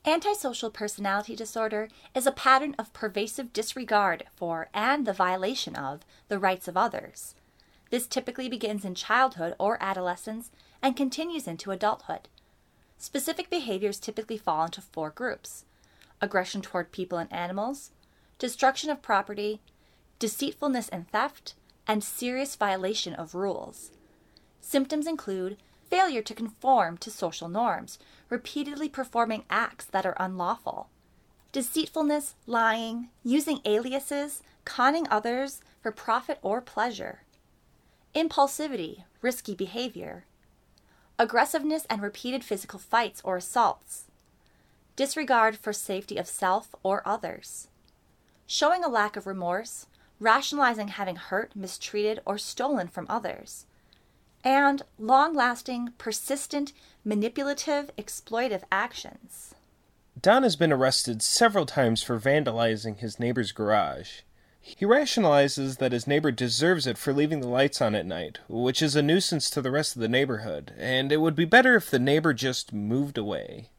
Antisocial personality disorder is a pattern of pervasive disregard for and the violation of the rights of others. This typically begins in childhood or adolescence and continues into adulthood. Specific behaviors typically fall into 4 groups: aggression toward people and animals, destruction of property, deceitfulness and theft, and serious violation of rules. Symptoms include failure to conform to social norms, repeatedly performing acts that are unlawful, deceitfulness, lying, using aliases, conning others for profit or pleasure, impulsivity, risky behavior, aggressiveness and repeated physical fights or assaults, disregard for safety of self or others, showing a lack of remorse, rationalizing having hurt, mistreated, or stolen from others, and long-lasting, persistent, manipulative, exploitive actions. Don has been arrested several times for vandalizing his neighbor's garage. He rationalizes that his neighbor deserves it for leaving the lights on at night, which is a nuisance to the rest of the neighborhood, and it would be better if the neighbor just moved away.